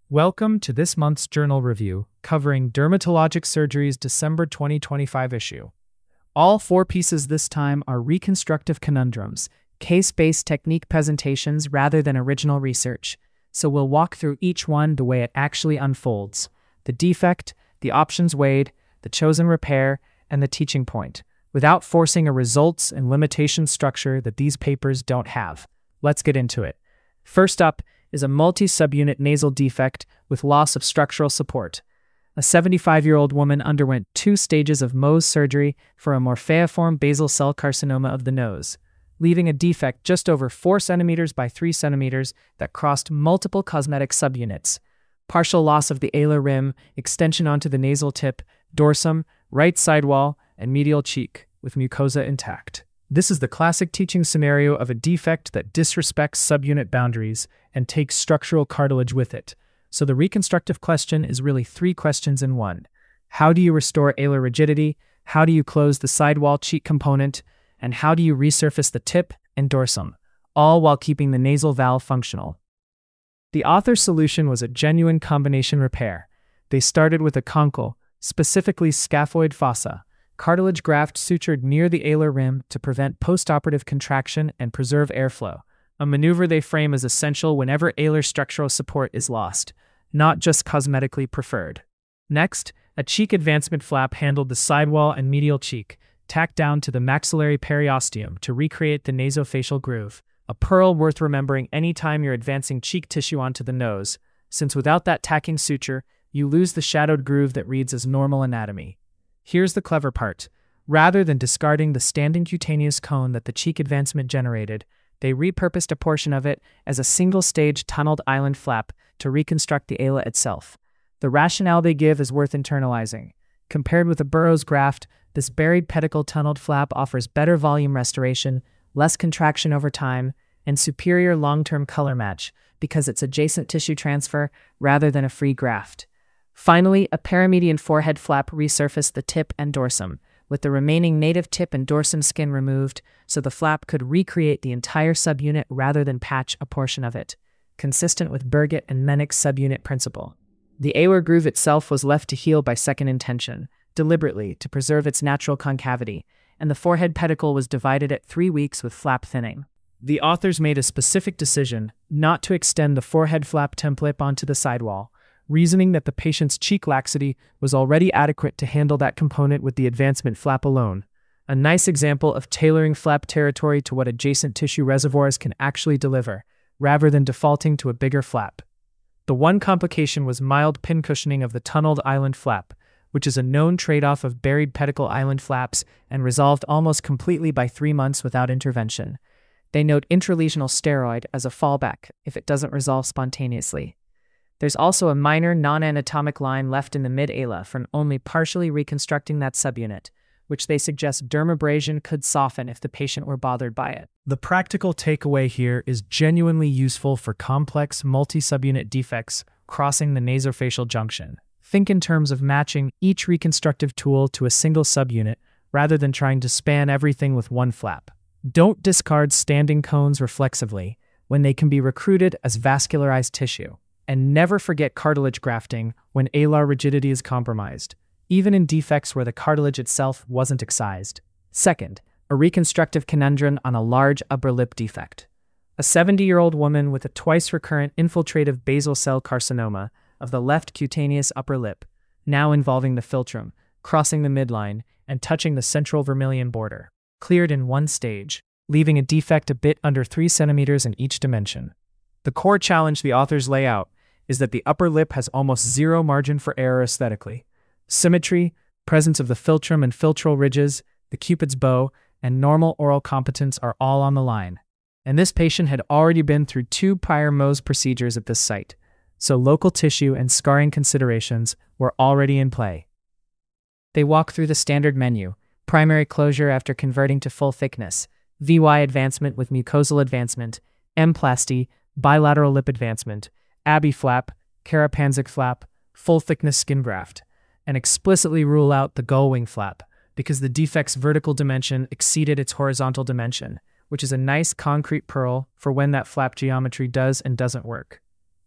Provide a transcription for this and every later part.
Welcome to this month's journal review, covering Dermatologic Surgery's December 2025 issue. All four pieces this time are reconstructive conundrums, case-based technique presentations rather than original research, so we'll walk through each one the way it actually unfolds: the defect, the options weighed, the chosen repair, and the teaching point, without forcing a results and limitations structure that these papers don't have. Let's get into it. First up is a multi-subunit nasal defect with loss of structural support. A 75-year-old woman underwent 2 stages of Mohs surgery for a morpheaform basal cell carcinoma of the nose, leaving a defect just over 4 centimeters by 3 centimeters that crossed multiple cosmetic subunits. Partial loss of the alar rim, extension onto the nasal tip, dorsum, right sidewall, and medial cheek, with mucosa intact. This is the classic teaching scenario of a defect that disrespects subunit boundaries and takes structural cartilage with it. So the reconstructive question is really 3 questions in one. How do you restore alar rigidity? How do you close the sidewall cheek component? And how do you resurface the tip and dorsum, all while keeping the nasal valve functional? The author's solution was a genuine combination repair. They started with a conchal, specifically scaphoid fossa, cartilage graft sutured near the alar rim to prevent postoperative contraction and preserve airflow, a maneuver they frame as essential whenever alar structural support is lost, not just cosmetically preferred. Next, a cheek advancement flap handled the sidewall and medial cheek, tacked down to the maxillary periosteum to recreate the nasofacial groove, a pearl worth remembering anytime you're advancing cheek tissue onto the nose, since without that tacking suture, you lose the shadowed groove that reads as normal anatomy. Here's the clever part. Rather than discarding the standing cutaneous cone that the cheek advancement generated, they repurposed a portion of it as a single-stage tunneled island flap to reconstruct the ala itself. The rationale they give is worth internalizing. Compared with a Burroughs graft, this buried pedicle tunneled flap offers better volume restoration, less contraction over time, and superior long-term color match because it's adjacent tissue transfer rather than a free graft. Finally, a paramedian forehead flap resurfaced the tip and dorsum, with the remaining native tip and dorsum skin removed, so the flap could recreate the entire subunit rather than patch a portion of it, consistent with Burgett and Menick's subunit principle. The alar groove itself was left to heal by second intention, deliberately to preserve its natural concavity, and the forehead pedicle was divided at 3 weeks with flap thinning. The authors made a specific decision not to extend the forehead flap template onto the sidewall, reasoning that the patient's cheek laxity was already adequate to handle that component with the advancement flap alone. A nice example of tailoring flap territory to what adjacent tissue reservoirs can actually deliver, rather than defaulting to a bigger flap. The one complication was mild pincushioning of the tunneled island flap, which is a known trade-off of buried pedicle island flaps and resolved almost completely by 3 months without intervention. They note intralesional steroid as a fallback if it doesn't resolve spontaneously. There's also a minor non-anatomic line left in the mid-ala from only partially reconstructing that subunit, which they suggest dermabrasion could soften if the patient were bothered by it. The practical takeaway here is genuinely useful for complex multi-subunit defects crossing the nasofacial junction. Think in terms of matching each reconstructive tool to a single subunit rather than trying to span everything with one flap. Don't discard standing cones reflexively when they can be recruited as vascularized tissue. And never forget cartilage grafting when alar rigidity is compromised, even in defects where the cartilage itself wasn't excised. Second, a reconstructive conundrum on a large upper lip defect. A 70-year-old woman with a twice recurrent infiltrative basal cell carcinoma of the left cutaneous upper lip, now involving the philtrum, crossing the midline, and touching the central vermilion border, cleared in 1 stage, leaving a defect a bit under 3 centimeters in each dimension. The core challenge the authors lay out is that the upper lip has almost 0 margin for error aesthetically. Symmetry, presence of the philtrum and philtral ridges, the Cupid's bow, and normal oral competence are all on the line. And this patient had already been through 2 prior Mohs procedures at this site, so local tissue and scarring considerations were already in play. They walk through the standard menu: primary closure after converting to full thickness, VY advancement with mucosal advancement, M-plasty, bilateral lip advancement, Abbey flap, Karapanzik flap, full-thickness skin graft, and explicitly rule out the gull-wing flap because the defect's vertical dimension exceeded its horizontal dimension, which is a nice concrete pearl for when that flap geometry does and doesn't work.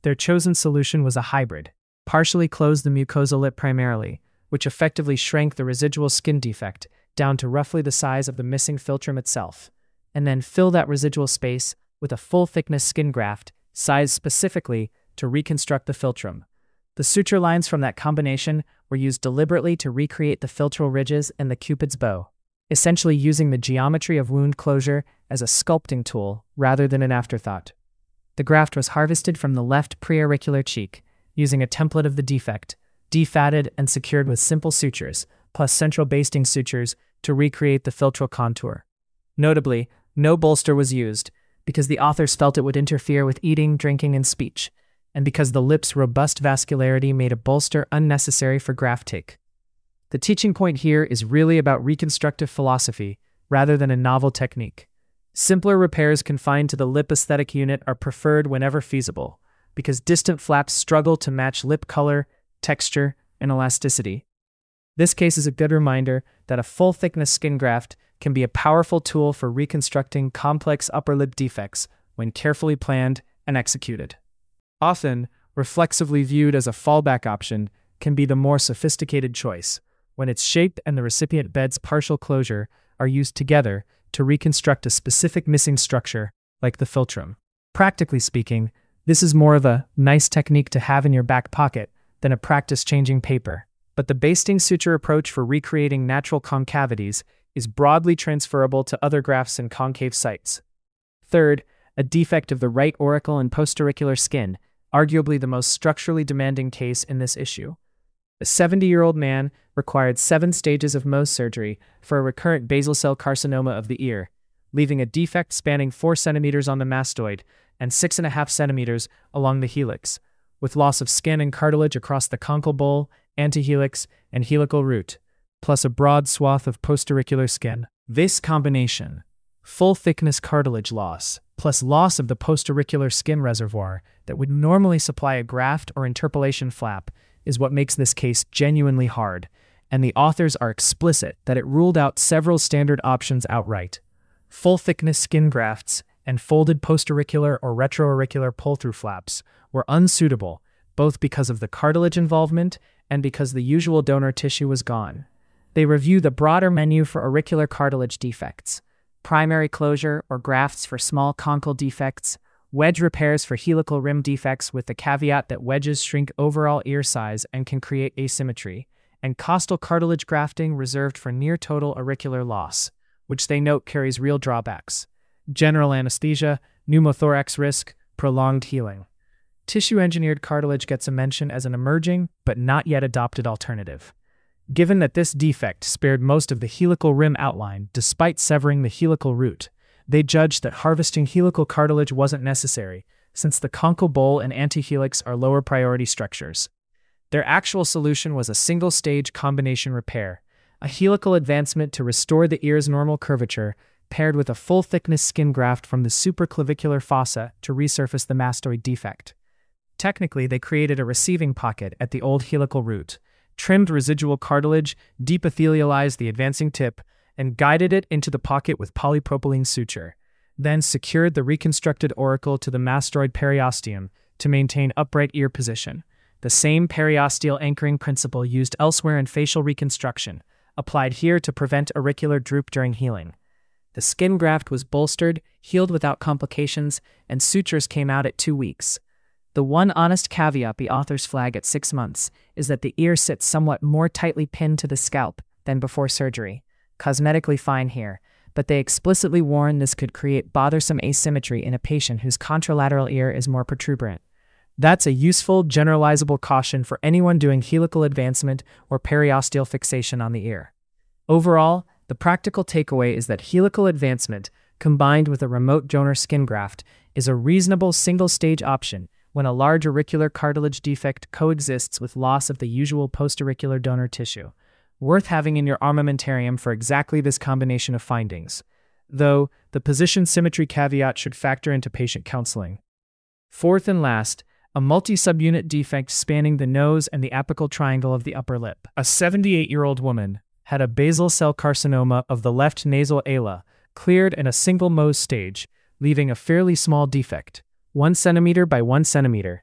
Their chosen solution was a hybrid. Partially close the mucosal lip primarily, which effectively shrank the residual skin defect down to roughly the size of the missing philtrum itself, and then fill that residual space with a full-thickness skin graft sized specifically to reconstruct the philtrum. The suture lines from that combination were used deliberately to recreate the philtral ridges and the Cupid's bow, essentially using the geometry of wound closure as a sculpting tool rather than an afterthought. The graft was harvested from the left preauricular cheek, using a template of the defect, defatted and secured with simple sutures, plus central basting sutures to recreate the philtral contour. Notably, no bolster was used, because the authors felt it would interfere with eating, drinking, and speech, and because the lip's robust vascularity made a bolster unnecessary for graft take. The teaching point here is really about reconstructive philosophy rather than a novel technique. Simpler repairs confined to the lip aesthetic unit are preferred whenever feasible, because distant flaps struggle to match lip color, texture, and elasticity. This case is a good reminder that a full-thickness skin graft can be a powerful tool for reconstructing complex upper lip defects when carefully planned and executed. Often, reflexively viewed as a fallback option can be the more sophisticated choice, when its shape and the recipient bed's partial closure are used together to reconstruct a specific missing structure, like the philtrum. Practically speaking, this is more of a nice technique to have in your back pocket than a practice-changing paper. But the basting suture approach for recreating natural concavities is broadly transferable to other grafts and concave sites. Third, a defect of the right auricle and postauricular skin, arguably the most structurally demanding case in this issue. A 70-year-old man required 7 stages of Mohs surgery for a recurrent basal cell carcinoma of the ear, leaving a defect spanning 4 centimeters on the mastoid and 6.5 centimeters along the helix, with loss of skin and cartilage across the conchal bowl, antihelix, and helical root, plus a broad swath of postauricular skin. This combination, full-thickness cartilage loss, plus loss of the postauricular skin reservoir that would normally supply a graft or interpolation flap, is what makes this case genuinely hard, and the authors are explicit that it ruled out several standard options outright. Full-thickness skin grafts and folded postauricular or retroauricular pull-through flaps were unsuitable, both because of the cartilage involvement and because the usual donor tissue was gone. They review the broader menu for auricular cartilage defects, primary closure or grafts for small conchal defects, wedge repairs for helical rim defects with the caveat that wedges shrink overall ear size and can create asymmetry, and costal cartilage grafting reserved for near-total auricular loss, which they note carries real drawbacks: general anesthesia, pneumothorax risk, prolonged healing. Tissue-engineered cartilage gets a mention as an emerging, but not yet adopted alternative. Given that this defect spared most of the helical rim outline despite severing the helical root, they judged that harvesting helical cartilage wasn't necessary, since the conchal bowl and antihelix are lower priority structures. Their actual solution was a single-stage combination repair, a helical advancement to restore the ear's normal curvature, paired with a full-thickness skin graft from the supraclavicular fossa to resurface the mastoid defect. Technically, they created a receiving pocket at the old helical root, trimmed residual cartilage, deepithelialized the advancing tip, and guided it into the pocket with polypropylene suture, then secured the reconstructed auricle to the mastoid periosteum to maintain upright ear position. The same periosteal anchoring principle used elsewhere in facial reconstruction, applied here to prevent auricular droop during healing. The skin graft was bolstered, healed without complications, and sutures came out at 2 weeks. The one honest caveat the authors flag at 6 months is that the ear sits somewhat more tightly pinned to the scalp than before surgery. Cosmetically fine here, but they explicitly warn this could create bothersome asymmetry in a patient whose contralateral ear is more protuberant. That's a useful, generalizable caution for anyone doing helical advancement or periosteal fixation on the ear. Overall, the practical takeaway is that helical advancement, combined with a remote donor skin graft, is a reasonable single-stage option when a large auricular cartilage defect coexists with loss of the usual postauricular donor tissue, worth having in your armamentarium for exactly this combination of findings, though the position symmetry caveat should factor into patient counseling. Fourth and last, a multi-subunit defect spanning the nose and the apical triangle of the upper lip. A 78-year-old woman had a basal cell carcinoma of the left nasal ala, cleared in a single Mohs stage, leaving a fairly small defect, 1 centimeter by 1 centimeter,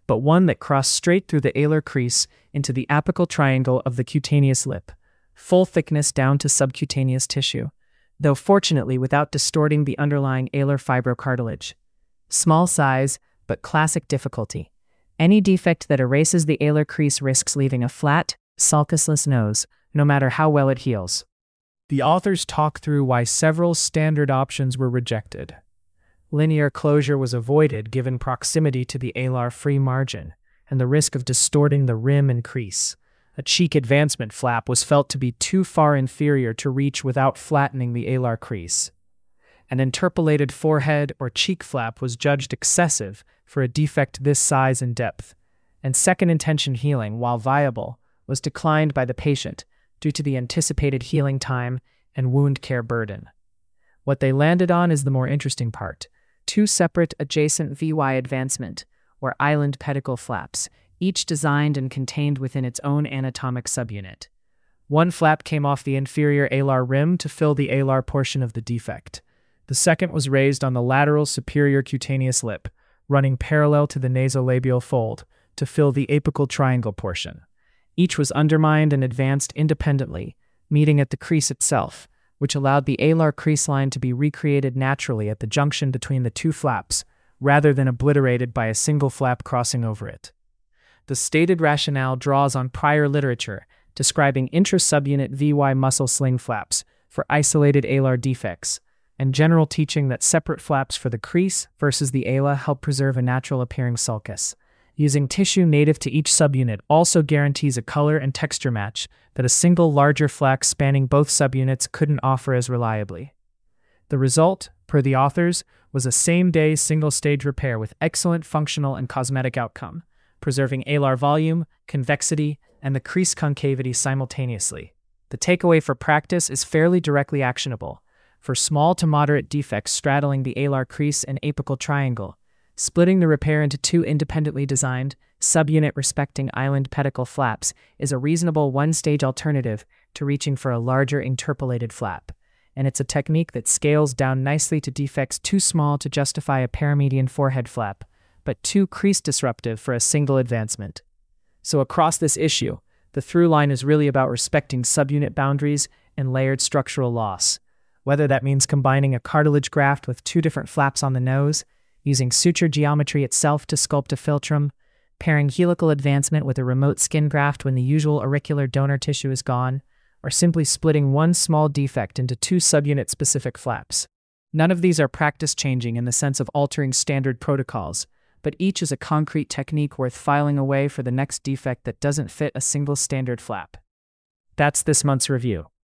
but one that crossed straight through the alar crease into the apical triangle of the cutaneous lip, full thickness down to subcutaneous tissue, though fortunately without distorting the underlying alar fibrocartilage. Small size, but classic difficulty. Any defect that erases the alar crease risks leaving a flat, sulcusless nose, no matter how well it heals. The authors talk through why several standard options were rejected. Linear closure was avoided given proximity to the alar-free margin and the risk of distorting the rim and crease. A cheek advancement flap was felt to be too far inferior to reach without flattening the alar crease. An interpolated forehead or cheek flap was judged excessive for a defect this size and depth, and second intention healing, while viable, was declined by the patient due to the anticipated healing time and wound care burden. What they landed on is the more interesting part: 2 separate adjacent VY advancement, or island pedicle flaps, each designed and contained within its own anatomic subunit. One flap came off the inferior alar rim to fill the alar portion of the defect. The second was raised on the lateral superior cutaneous lip, running parallel to the nasolabial fold, to fill the apical triangle portion. Each was undermined and advanced independently, meeting at the crease itself, which allowed the alar crease line to be recreated naturally at the junction between the 2 flaps, rather than obliterated by a single flap crossing over it. The stated rationale draws on prior literature describing intra-subunit VY muscle sling flaps for isolated alar defects, and general teaching that separate flaps for the crease versus the ala help preserve a natural-appearing sulcus. Using tissue native to each subunit also guarantees a color and texture match that a single larger flap spanning both subunits couldn't offer as reliably. The result, per the authors, was a same-day single-stage repair with excellent functional and cosmetic outcome, preserving alar volume, convexity, and the crease concavity simultaneously. The takeaway for practice is fairly directly actionable. For small to moderate defects straddling the alar crease and apical triangle, splitting the repair into 2 independently designed, subunit-respecting island pedicle flaps is a reasonable one-stage alternative to reaching for a larger interpolated flap, and it's a technique that scales down nicely to defects too small to justify a paramedian forehead flap, but too crease-disruptive for a single advancement. So across this issue, the through line is really about respecting subunit boundaries and layered structural loss, whether that means combining a cartilage graft with 2 different flaps on the nose, using suture geometry itself to sculpt a philtrum, pairing helical advancement with a remote skin graft when the usual auricular donor tissue is gone, or simply splitting one small defect into 2 subunit-specific flaps. None of these are practice-changing in the sense of altering standard protocols, but each is a concrete technique worth filing away for the next defect that doesn't fit a single standard flap. That's this month's review.